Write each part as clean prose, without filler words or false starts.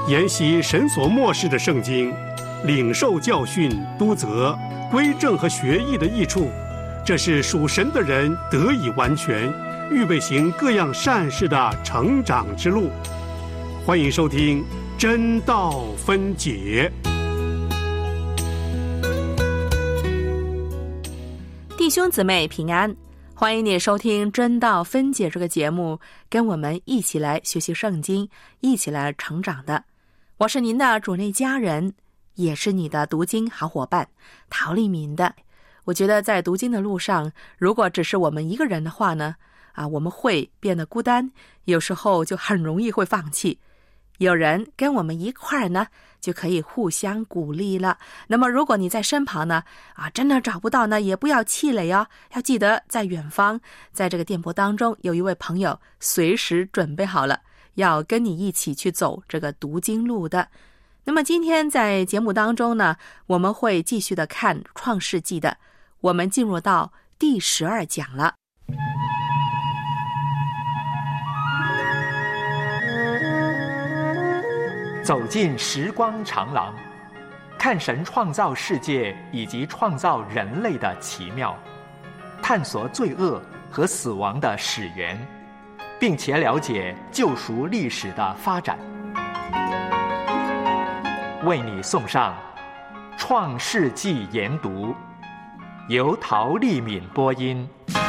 研习神所默示的圣经，领受教训、督责、归正和学义的益处，这是属神的人得以完全，预备行各样善事的成长之路。欢迎收听真道分解。 弟兄姊妹平安，欢迎你收听真道分解这个节目，跟我们一起来学习圣经，一起来成长的。我是您的主内家人，也是你的读经好伙伴陶丽敏的。我觉得在读经的路上，如果只是我们一个人的话呢，我们会变得孤单，有时候就很容易会放弃。有人跟我们一块儿呢，就可以互相鼓励了。那么如果你在身旁呢，真的找不到呢，也不要气馁哦，要记得在远方，在这个电波当中有一位朋友随时准备好了，要跟你一起去走这个读经路的。那么今天在节目当中呢，我们会继续的看创世纪的，我们进入到第12讲了。 走进时光长廊，看神创造世界以及创造人类的奇妙，探索罪恶和死亡的始源，并且了解救赎历史的发展。为你送上《创世纪研读》，由陶丽敏播音。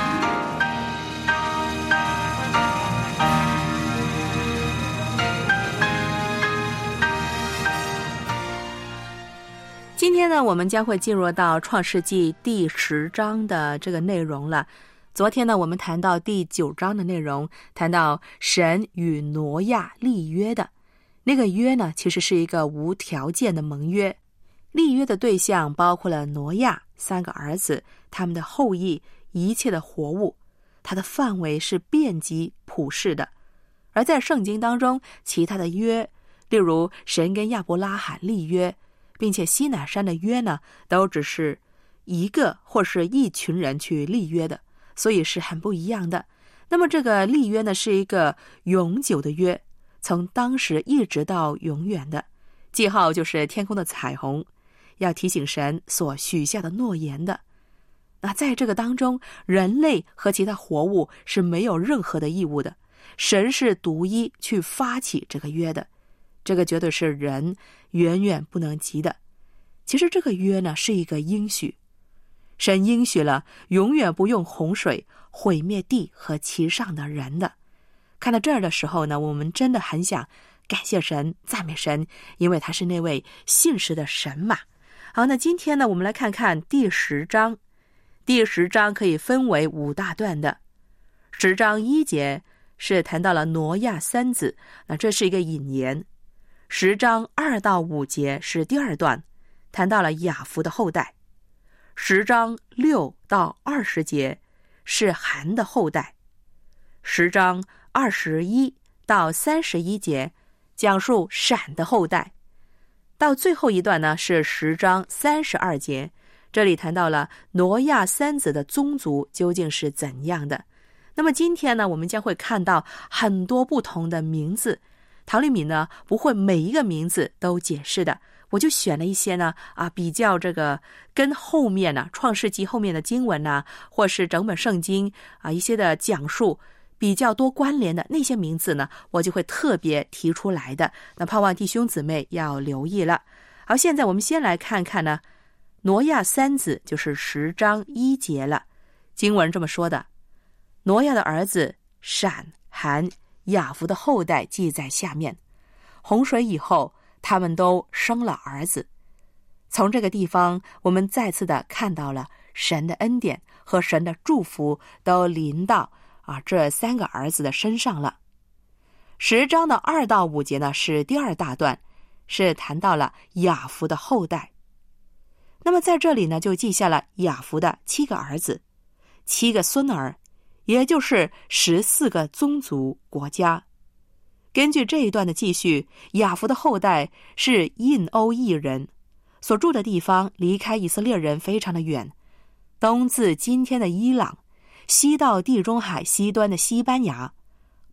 今天呢，我们将会进入到创世纪第10章的这个内容了。昨天呢，我们谈到第9章的内容，谈到神与挪亚立约的那个约呢，其实是一个无条件的盟约。立约的对象包括了挪亚3个儿子，他们的后裔，一切的活物，它的范围是遍及普世的。而在圣经当中，其他的约，例如神跟亚伯拉罕立约，并且西乃山的约呢，都只是一个或是一群人去立约的，所以是很不一样的。那么这个立约呢，是一个永久的约，从当时一直到永远的，记号就是天空的彩虹，要提醒神所许下的诺言的。那在这个当中，人类和其他活物是没有任何的义务的，神是独一去发起这个约的，这个绝对是人远远不能及的。其实这个约呢，是一个应许，神应许了永远不用洪水毁灭地和其上的人的。看到这儿的时候呢，我们真的很想感谢神，赞美神，因为他是那位信实的神嘛。好，那今天呢，我们来看看第10章。第10章可以分为5大段的。10章1节是谈到了挪亚3子，那这是一个引言。10章2到5节是第2段，谈到了雅弗的后代。10章6到20节是含的后代。10章21到31节讲述闪的后代。到最后一段呢，是10章32节，这里谈到了挪亚3子的宗族究竟是怎样的。那么今天呢，我们将会看到很多不同的名字，陶丽敏呢不会每一个名字都解释的，我就选了一些呢比较这个跟后面呢创世纪后面的经文呢，或是整本圣经一些的讲述比较多关联的那些名字呢，我就会特别提出来的。那盼望弟兄姊妹要留意了。好，现在我们先来看看呢，挪亚3子就是10章1节了。经文这么说的：挪亚的儿子闪、含、雅弗的后代记在下面。洪水以后，他们都生了儿子。从这个地方，我们再次的看到了神的恩典和神的祝福都临到这3个儿子的身上了。10章的2到5节呢，是第2大段，是谈到了雅弗的后代。那么在这里呢，就记下了雅弗的7个儿子，7个孙儿，也就是14个宗族国家。根据这一段的记叙，雅弗的后代是印欧裔人，所住的地方离开以色列人非常的远，东自今天的伊朗，西到地中海西端的西班牙，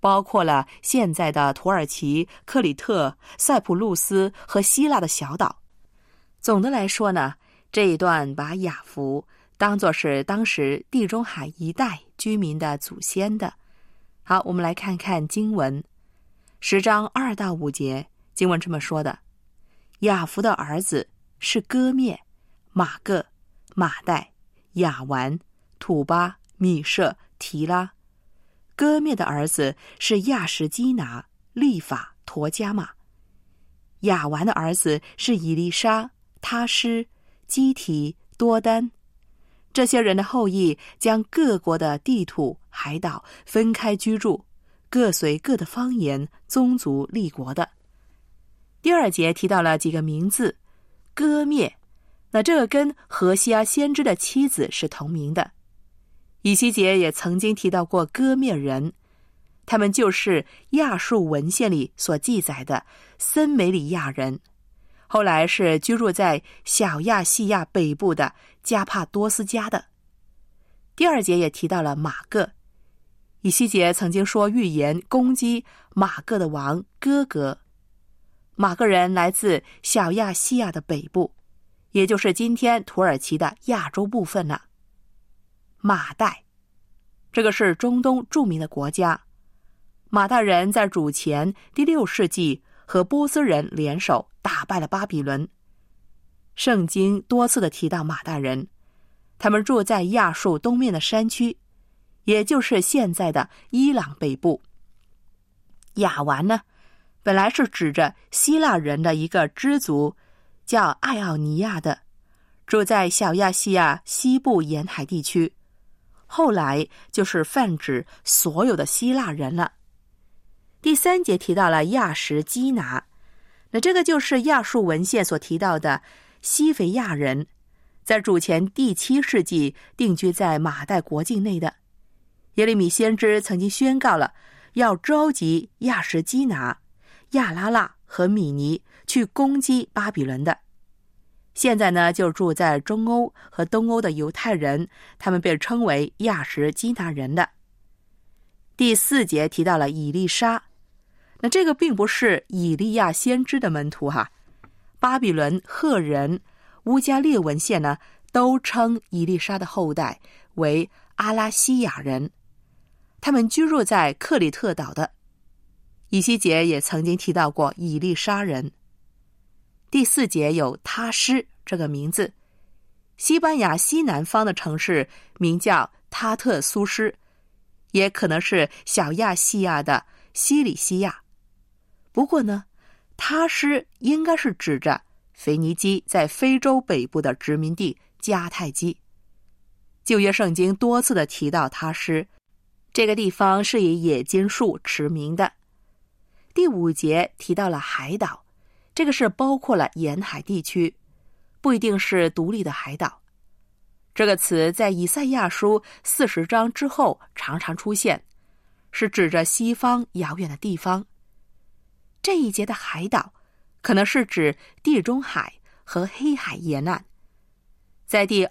包括了现在的土耳其、克里特、塞浦路斯和希腊的小岛。总的来说呢，这一段把亚弗当作是当时地中海一带居民的祖先的。好，我们来看看经文，10章2到5节，经文这么说的：亚弗的儿子是歌灭、马各、马代、亚完、土巴、米舍、提拉。歌灭的儿子是亚什基拿、利法、陀加马。亚完的儿子是以利沙、他施、基提、多丹。这些人的后裔将各国的地土、海岛分开居住，各随各的方言、宗族立国的。第2节提到了几个名字，歌灭，那这个跟何西阿先知的妻子是同名的。以西结也曾经提到过歌灭人，他们就是亚述文献里所记载的森美里亚人，后来是居住在小亚细亚北部的加帕多斯家的。第2节也提到了马各，以西结曾经说预言攻击马各的王哥格。马各人来自小亚细亚的北部，也就是今天土耳其的亚洲部分了。马代，这个是中东著名的国家。马代人在主前第6世纪和波斯人联手打败了巴比伦。圣经多次的提到马代人，他们住在亚述东面的山区，也就是现在的伊朗北部。亚完呢，本来是指着希腊人的一个支族，叫艾奥尼亚的，住在小亚细亚西部沿海地区，后来就是泛指所有的希腊人了。第3节提到了亚什基拿，那这个就是亚述文献所提到的西非亚人，在主前第7世纪定居在马代国境内的。耶利米先知曾经宣告了要召集亚什基拿、亚拉腊和米尼去攻击巴比伦的。现在呢，就住在中欧和东欧的犹太人，他们被称为亚什基拿人的。第4节提到了以利沙，那这个并不是以利亚先知的门徒哈。巴比伦、赫人、乌加列文献呢，都称以利沙的后代为阿拉西亚人，他们居住在克里特岛的。以西结也曾经提到过以利沙人。第4节有他施这个名字，西班牙西南方的城市名叫塔特苏施，也可能是小亚细亚的西里西亚。不过呢，他施应该是指着腓尼基在非洲北部的殖民地迦太基。旧约圣经多次的提到他施，这个地方是以野金树驰名的。第5节提到了海岛，这个是包括了沿海地区，不一定是独立的海岛。这个词在以赛亚书40章之后常常出现，是指着西方遥远的地方。这一节的海岛可能是指地中海和黑海沿岸。在第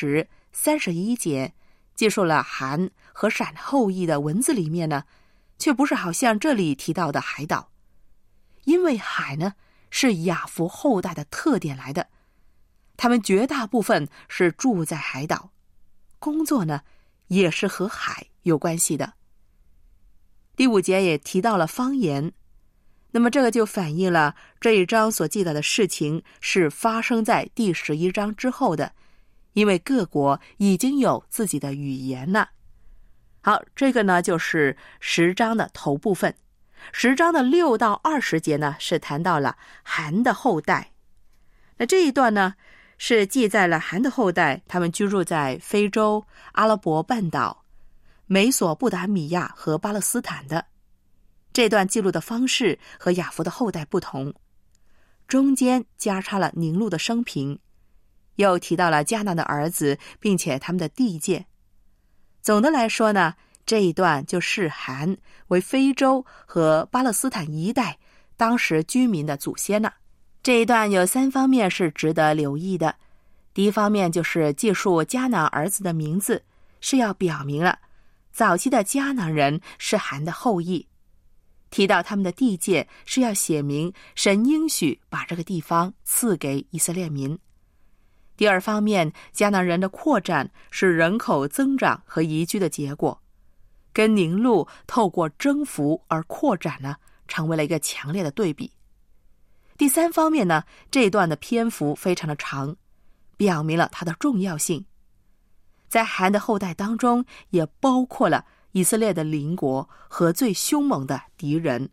20、31节记述了含和闪后裔的文字里面呢，却不是好像这里提到的海岛，因为海呢是亚弗后代的特点来的，他们绝大部分是住在海岛，工作呢也是和海有关系的。第5节也提到了方言，那么这个就反映了这一章所记载的事情是发生在第11章之后的，因为各国已经有自己的语言了。好，这个呢就是10章的头部分。10章的6到20节呢是谈到了含的后代。那这一段呢是记载了含的后代，他们居住在非洲、阿拉伯半岛、美索不达米亚和巴勒斯坦的。这段记录的方式和亚弗的后代不同，中间加插了宁录的生平，又提到了迦南的儿子，并且他们的地界。总的来说呢，这一段就视含为非洲和巴勒斯坦一带当时居民的祖先了。这一段有3方面是值得留意的。第一方面就是记述迦南儿子的名字，是要表明了早期的迦南人是含的后裔， 提到他们的地界是要写明神应许把这个地方赐给以色列民。第二方面，迦南人的扩展是人口增长和移居的结果，跟宁录透过征服而扩展呢，成为了一个强烈的对比。第三方面呢，这一段的篇幅非常的长，表明了它的重要性。在含的后代当中，也包括了以色列的邻国和最凶猛的敌人。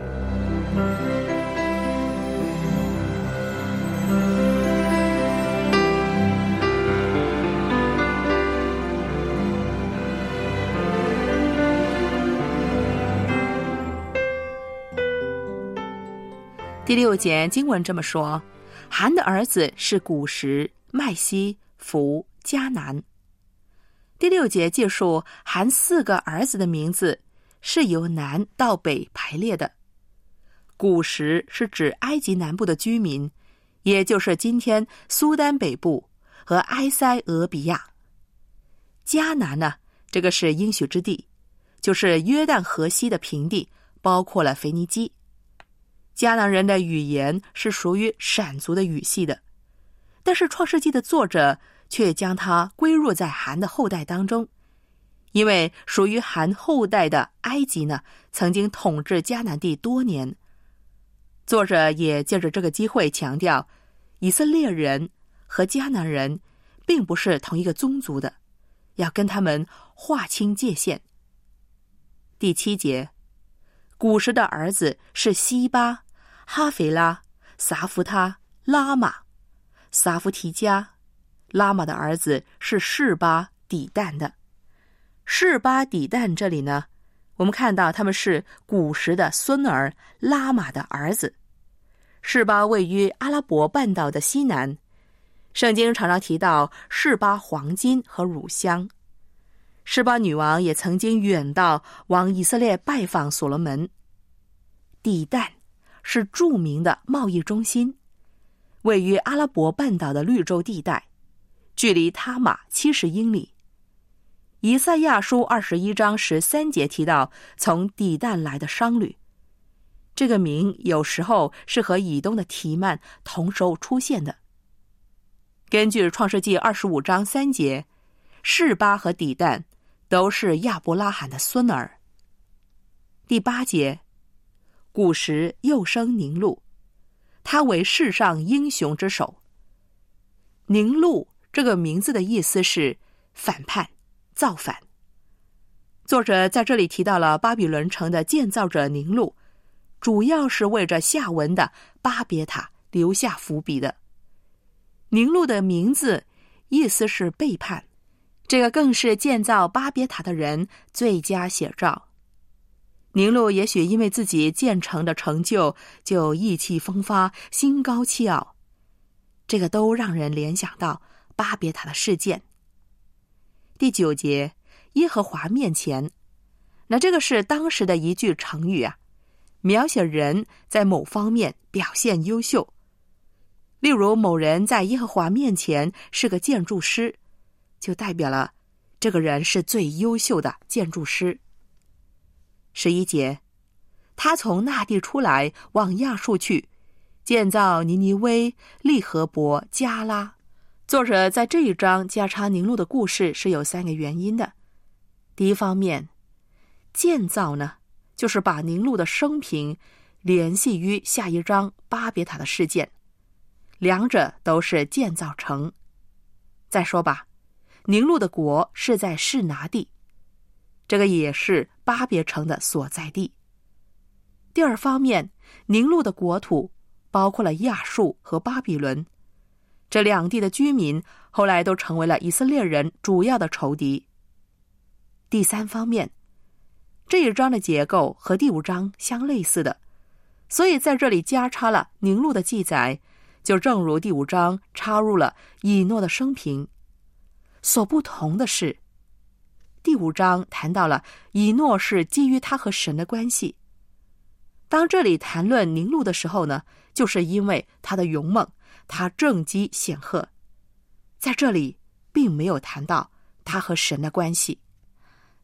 第6节经文这么说：含的儿子是古实、麦西、弗、迦南。第6节记述含4个儿子的名字是由南到北排列的。古实是指埃及南部的居民，也就是今天苏丹北部和埃塞俄比亚。迦南呢，这个是应许之地，就是约旦河西的平地，包括了腓尼基。迦南人的语言是属于闪族的语系的，但是创世纪的作者却将它归入在含的后代当中，因为属于含后代的埃及呢，曾经统治迦南地多年。作者也借着这个机会强调，以色列人和迦南人并不是同一个宗族的，要跟他们划清界限。第7节，古实的儿子是西巴、哈腓拉、撒弗他、拉玛。撒弗提加。拉玛的儿子是示巴、底但的。示巴、底但这里呢，我们看到他们是古实的孙儿拉玛的儿子。示巴位于阿拉伯半岛的西南，圣经常常提到示巴黄金和乳香。示巴女王也曾经远道往以色列拜访所罗门。底但是著名的贸易中心，位于阿拉伯半岛的绿洲地带，距离他玛70英里。以赛亚书21章13节提到从底但来的商旅，这个名有时候是和以东的提曼同时出现的。根据创世纪25章3节，示巴和底但都是亚伯拉罕的孙儿。第8节，古时又生宁录，他为世上英雄之首。宁录这个名字的意思是反叛、造反。作者在这里提到了巴比伦城的建造者宁录，主要是为着下文的巴别塔留下伏笔的。宁录的名字意思是背叛，这个更是建造巴别塔的人最佳写照。宁录也许因为自己建成的成就就意气风发、心高气傲，这个都让人联想到巴别塔的事件。第9节，耶和华面前，那这个是当时的一句成语啊，描写人在某方面表现优秀。例如某人在耶和华面前是个建筑师，就代表了这个人是最优秀的建筑师。11节，他从那地出来，往亚述去，建造尼尼微、利河伯、加拉。作者在这一章加插宁录的故事是有3个原因的。第一方面，建造呢，就是把宁录的生平联系于下一章巴别塔的事件，两者都是建造城。再说吧，宁录的国是在示拿地，这个也是巴别城的所在地。第二方面，宁录的国土包括了亚述和巴比伦，这两地的居民后来都成为了以色列人主要的仇敌。第三方面，这一章的结构和第5章相类似的，所以在这里加插了宁录的记载，就正如第5章插入了以诺的生平。所不同的是，第5章谈到了以诺是基于他和神的关系。当这里谈论宁录的时候呢，就是因为他的勇猛，他政绩显赫。在这里并没有谈到他和神的关系。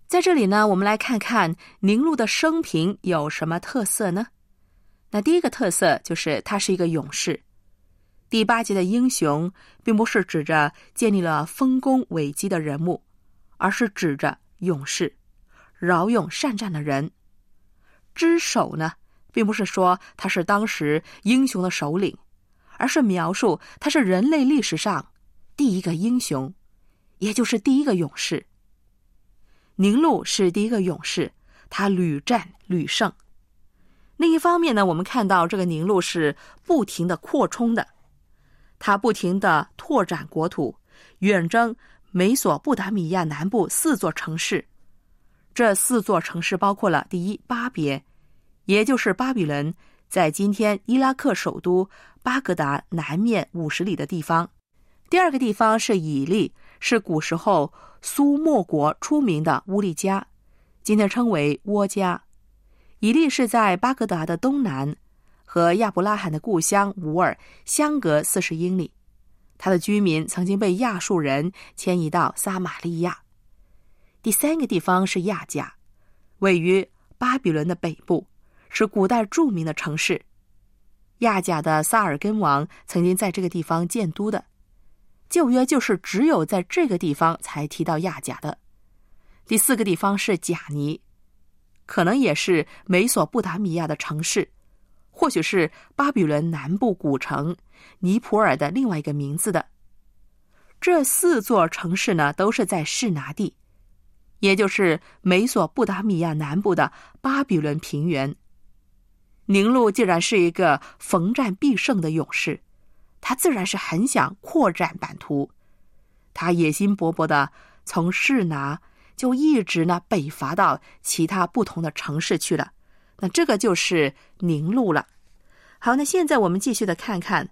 在这里呢，我们来看看宁禄的生平有什么特色呢？那第一个特色就是他是一个勇士。第8节的英雄并不是指着建立了丰功伟绩的人物，而是指着勇士，骁勇善战的人。之首呢，并不是说他是当时英雄的首领，而是描述他是人类历史上第一个英雄，也就是第一个勇士。宁禄是第一个勇士，他屡战屡胜。另一方面呢，我们看到这个宁禄是不停的扩充的，他不停的拓展国土，远征美索不达米亚南部4座城市。这4座城市包括了第一，巴别，也就是巴比伦，在今天伊拉克首都巴格达南面50里的地方。第二个地方是以利，是古时候苏莫国出名的乌利加，今天称为窝加。以利是在巴格达的东南，和亚伯拉罕的故乡吾尔相隔40英里。他的居民曾经被亚述人迁移到撒玛利亚。第3个地方是亚甲，位于巴比伦的北部，是古代著名的城市。亚甲的撒尔根王曾经在这个地方建都的，旧约就是只有在这个地方才提到亚甲的。第4个地方是贾尼，可能也是美索不达米亚的城市，或许是巴比伦南部古城尼普尔的另外一个名字的。这4座城市呢，都是在示拿地，也就是美索不达米亚南部的巴比伦平原。宁禄既然是一个逢战必胜的勇士，他自然是很想扩展版图。他野心勃勃的从示拿就一直呢北伐到其他不同的城市去了。那这个就是宁禄了。好，那现在我们继续的看看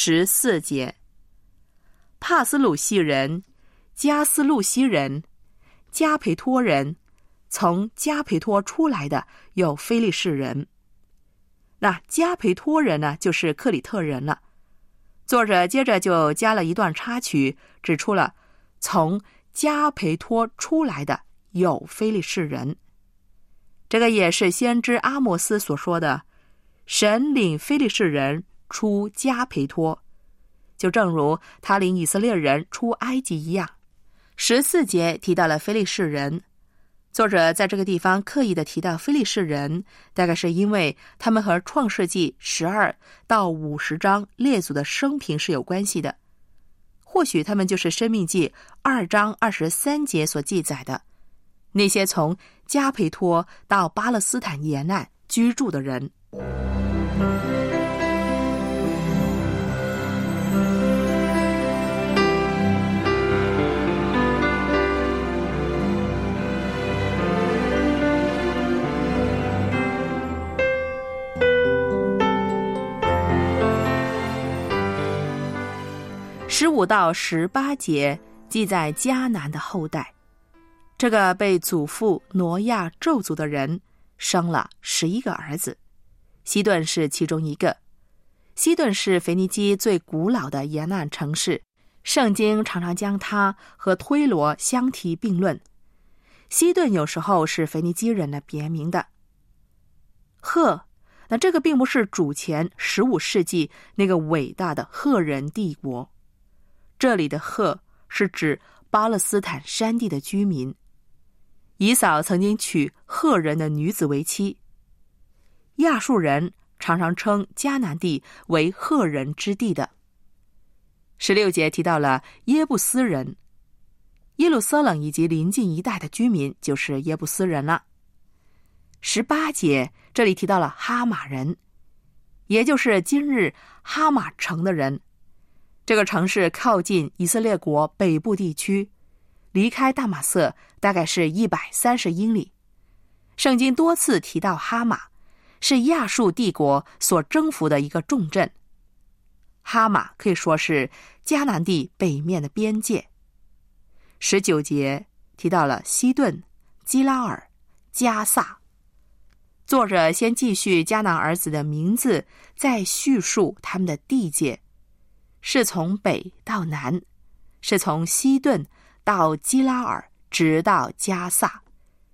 14节。帕斯鲁西人、加斯路西人、加培托人，从加培托出来的有非利士人。那加培托人呢，就是克里特人了。作者接着就加了一段插曲，指出了从加培托出来的有非利士人。这个也是先知阿摩斯所说的，神领非利士人出加培托，就正如他领以色列人出埃及一样。14节提到了非利士人，作者在这个地方刻意的提到非利士人，大概是因为他们和创世纪12到50章列祖的生平是有关系的。或许他们就是申命记2章23节所记载的那些从加培托到巴勒斯坦沿岸居住的人。15到18节记载迦南的后代，这个被祖父挪亚咒诅的人生了11个儿子，西顿是其中一个。西顿是腓尼基最古老的沿岸城市，圣经常常将它和推罗相提并论。西顿有时候是腓尼基人的别名的。赫，那这个并不是主前15世纪那个伟大的赫人帝国，这里的赫是指巴勒斯坦山地的居民。以扫曾经娶赫人的女子为妻。亚述人常常称迦南地为赫人之地的。16节提到了耶布斯人，耶路撒冷以及邻近一带的居民就是耶布斯人了。18节这里提到了哈马人，也就是今日哈马城的人。这个城市靠近以色列国北部地区，离开大马色大概是130英里。圣经多次提到哈马，是亚述帝国所征服的一个重镇。哈马可以说是迦南地北面的边界。19节提到了西顿、基拉尔、加萨。作者先记叙迦南儿子的名字，再叙述他们的地界，是从北到南，是从西顿到基拉尔直到加萨，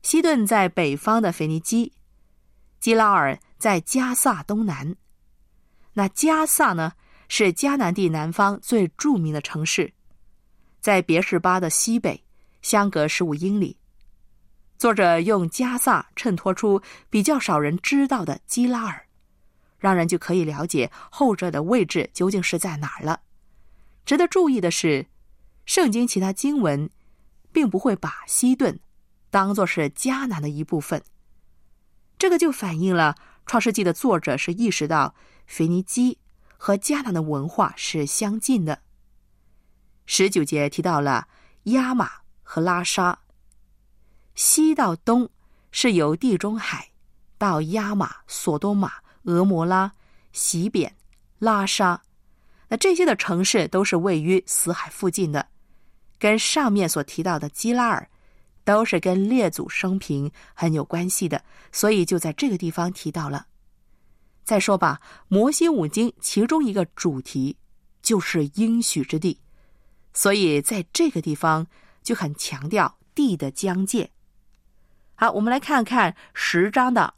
西顿在北方的腓尼基，基拉尔在加萨东南。那加萨呢，是迦南地南方最著名的城市，在别是巴的西北，相隔15英里。作者用加萨衬托出比较少人知道的基拉尔，让人就可以了解后者的位置究竟是在哪儿了。值得注意的是，圣经其他经文并不会把西顿当作是迦南的一部分，这个就反映了创世纪的作者是意识到腓尼基和迦南的文化是相近的。19节提到了亚玛和拉沙，西到东是由地中海到亚玛、索多玛、俄摩拉、洗扁、拉沙，那这些的城市都是位于死海附近的，跟上面所提到的基拉尔都是跟列祖生平很有关系的，所以就在这个地方提到了。再说吧，摩西五经其中一个主题就是应许之地，所以在这个地方就很强调地的疆界。好，我们来看看10章的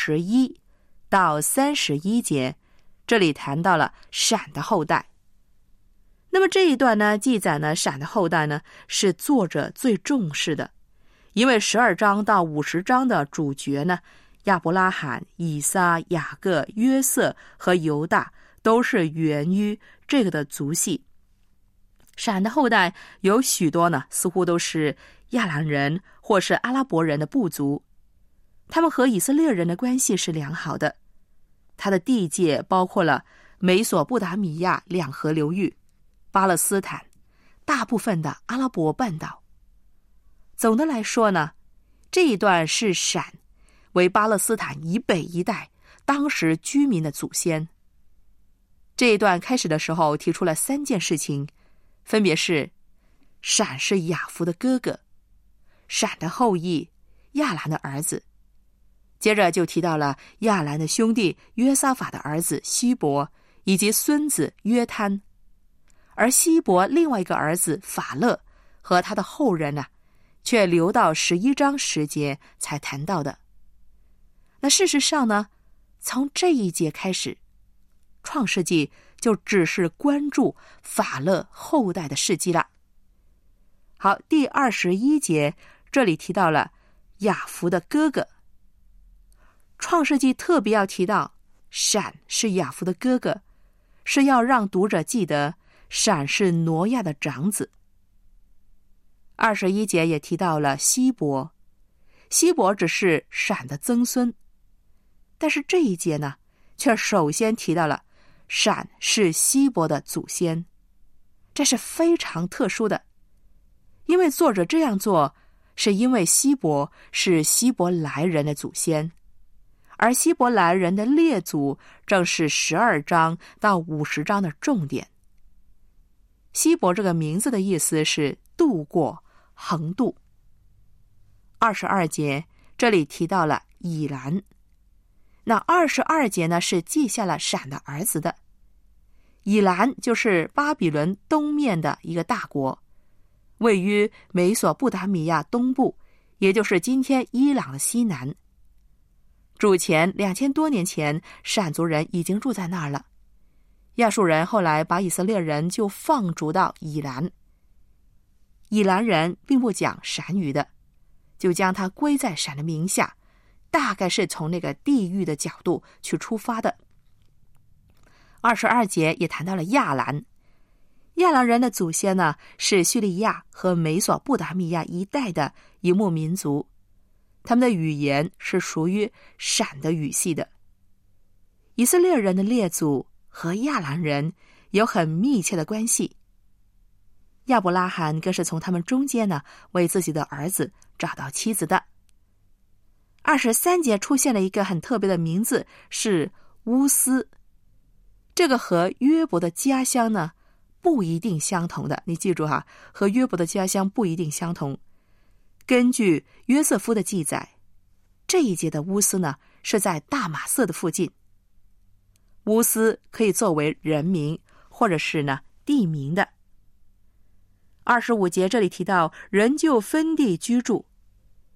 21到31节，这里谈到了闪的后代。那么这一段呢，记载呢闪的后代呢是作者最重视的，因为12章到50章的主角呢，亚伯拉罕、以撒、雅各、约瑟和犹大都是源于这个的族系。闪的后代有许多呢，似乎都是亚兰人或是阿拉伯人的部族，他们和以色列人的关系是良好的。他的地界包括了美索不达米亚两河流域、巴勒斯坦、大部分的阿拉伯半岛。总的来说呢，这一段是闪为巴勒斯坦以北一带当时居民的祖先。这一段开始的时候提出了3件事情，分别是闪是雅弗的哥哥，闪的后裔亚兰的儿子，接着就提到了亚兰的兄弟约沙法的儿子希伯以及孙子约摊，而希伯另外一个儿子法勒和他的后人呢，却留到11章10节才谈到的。那事实上呢，从这一节开始，创世纪就只是关注法勒后代的事迹了。好，第21节这里提到了雅弗的哥哥。创世纪特别要提到闪是雅弗的哥哥，是要让读者记得闪是挪亚的长子。21节也提到了希伯，希伯只是闪的曾孙，但是这一节呢，却首先提到了闪是希伯的祖先，这是非常特殊的。因为作者这样做，是因为希伯是希伯来人的祖先，而希伯来人的列祖正是12章到50章的重点。希伯这个名字的意思是渡过、横渡。22节这里提到了以兰，那22节呢是记下了闪的儿子的。以兰就是巴比伦东面的一个大国，位于美索不达米亚东部，也就是今天伊朗的西南。主前2000多年前，闪族人已经住在那儿了。亚述人后来把以色列人就放逐到以兰。以兰人并不讲闪语的，就将它归在闪的名下，大概是从那个地域的角度去出发的。22节也谈到了亚兰。亚兰人的祖先呢，是叙利亚和美索不达米亚一带的游牧民族，他们的语言是属于闪的语系的。以色列人的列祖和亚兰人有很密切的关系，亚伯拉罕更是从他们中间呢，为自己的儿子找到妻子的。23节出现了一个很特别的名字，是乌斯，这个和约伯的家乡呢不一定相同的，你记住哈，和约伯的家乡不一定相同。根据约瑟夫的记载，这一节的乌斯呢是在大马色的附近。乌斯可以作为人名或者是呢地名的。25节这里提到人就分地居住，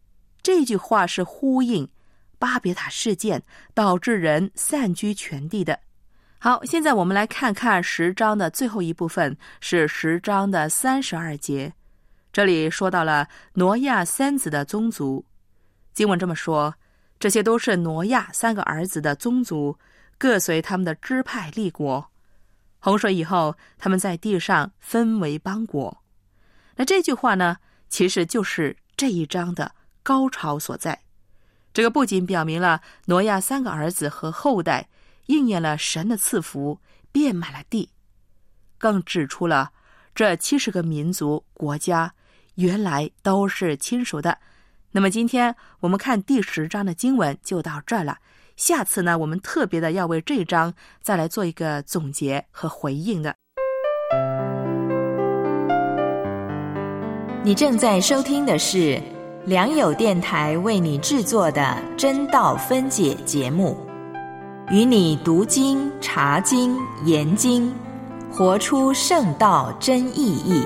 这句话是呼应巴别塔事件导致人散居全地的。好，现在我们来看看10章的最后一部分，是10章的32节。这里说到了挪亚3子的宗族。经文这么说，这些都是挪亚3个儿子的宗族，各随他们的支派立国。洪水以后，他们在地上分为邦国。那这句话呢，其实就是这一章的高潮所在。这个不仅表明了挪亚3个儿子和后代应验了神的赐福，遍满了地，更指出了这70个民族国家原来都是亲属的。那么今天我们看第10章的经文就到这儿了。下次呢，我们特别的要为这一章再来做一个总结和回应的。 你正在收听的是良友电台为你制作的真道分解节目，与你读经、查经、研经，活出圣道真意义。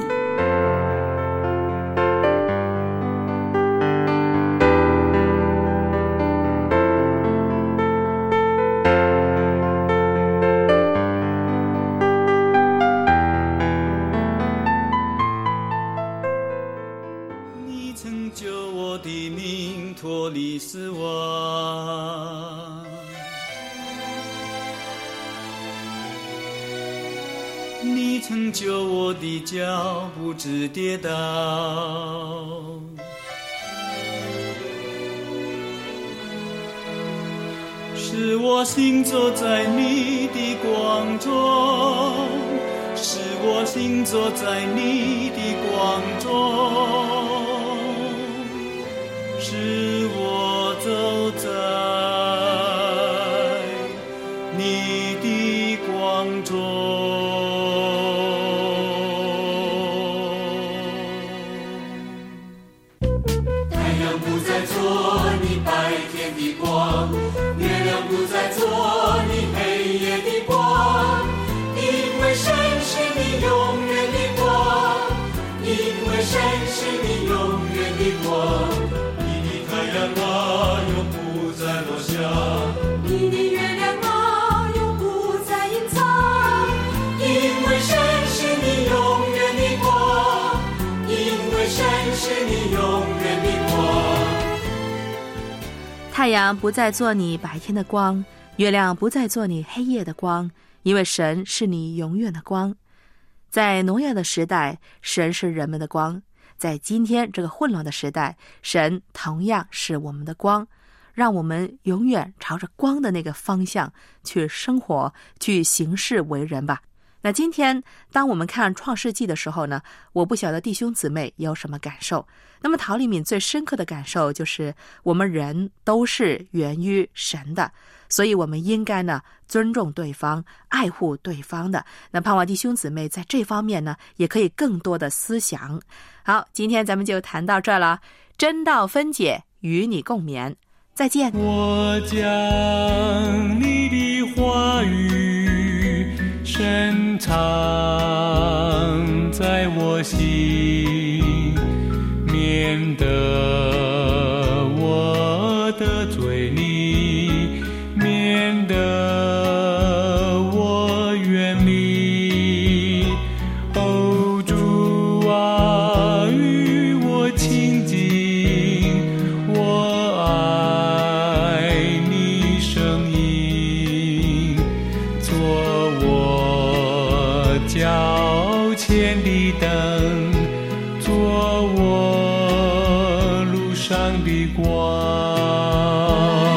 你曾救我的脚不致跌倒，使我行走在你的光中，使我行走在你的光中，使我走在你的光中。 太阳不再做你白天的光，月亮不再做你黑夜的光，因为神是你永远的光。在挪亚的时代，神是人们的光；在今天这个混乱的时代，神同样是我们的光。让我们永远朝着光的那个方向去生活，去行事为人吧。那今天当我们看创世纪的时候呢，我不晓得弟兄姊妹有什么感受。那么陶丽敏最深刻的感受就是我们人都是源于神的，所以我们应该呢尊重对方，爱护对方的。那盼望弟兄姊妹在这方面呢也可以更多的思想。好，今天咱们就谈到这儿了，真道分解，与你共勉，再见。 我将你的话语深藏在我心，免得我得罪你，免得我远离。哦，主啊，与我亲近，我爱你声音，做我脚前的灯，做我路上的光。